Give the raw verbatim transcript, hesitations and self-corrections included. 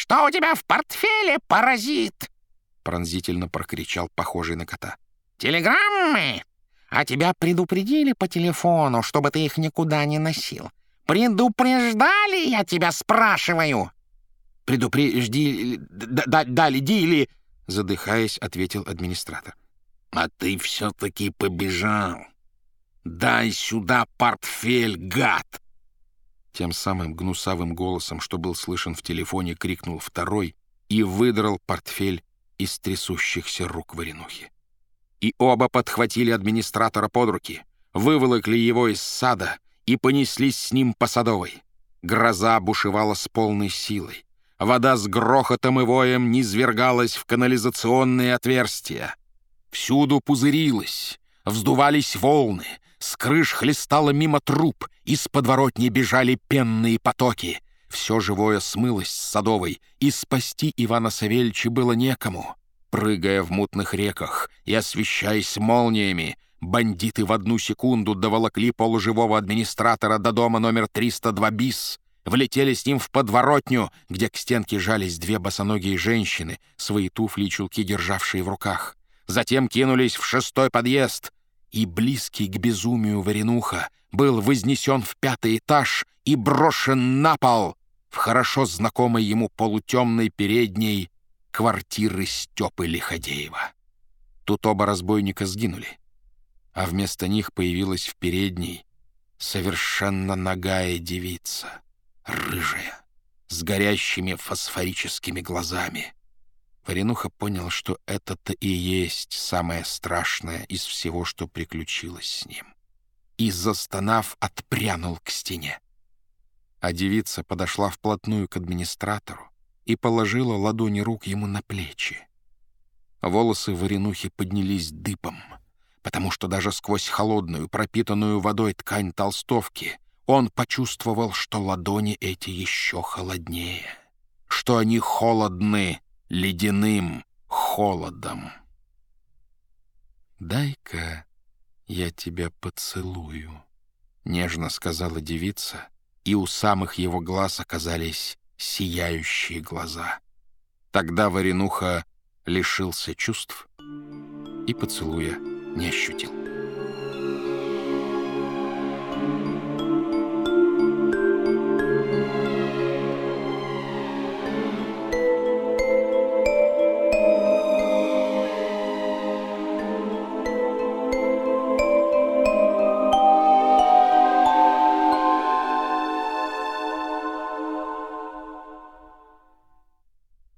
что у тебя в портфеле, паразит?» — пронзительно прокричал похожий на кота. «Телеграммы? А тебя предупредили по телефону, чтобы ты их никуда не носил? Предупреждали, я тебя спрашиваю?» «Предупрежди... дали, дили...» — задыхаясь, ответил администратор. «А ты все-таки побежал. Дай сюда портфель, гад!» Тем самым гнусавым голосом, что был слышен в телефоне, крикнул второй и выдрал портфель из трясущихся рук Варенухи. И оба подхватили администратора под руки, выволокли его из сада и понеслись с ним по Садовой. Гроза бушевала с полной силой. Вода с грохотом и воем низвергалась в канализационные отверстия. Всюду пузырилась, вздувались волны, с крыш хлестало мимо труб, из подворотни бежали пенные потоки. Все живое смылось с Садовой, и спасти Ивана Савельича было некому. Прыгая в мутных реках и освещаясь молниями, бандиты в одну секунду доволокли полуживого администратора до дома номер триста два БИС, влетели с ним в подворотню, где к стенке жались две босоногие женщины, свои туфли и чулки державшие в руках. Затем кинулись в шестой подъезд, и близкий к безумию Варенуха был вознесен в пятый этаж и брошен на пол в хорошо знакомой ему полутемной передней квартиры Степы Лиходеева. Тут оба разбойника сгинули, а вместо них появилась в передней совершенно нагая девица, рыжая, с горящими фосфорическими глазами. Варенуха понял, что это-то и есть самое страшное из всего, что приключилось с ним, и, застонав, отпрянул к стене. А девица подошла вплотную к администратору и положила ладони рук ему на плечи. Волосы Варенухи поднялись дыбом, потому что даже сквозь холодную, пропитанную водой ткань толстовки он почувствовал, что ладони эти еще холоднее, что они холодны ледяным холодом. «Дай-ка я тебя поцелую», — нежно сказала девица, и у самых его глаз оказались сияющие глаза. Тогда Варенуха лишился чувств и поцелуя не ощутил.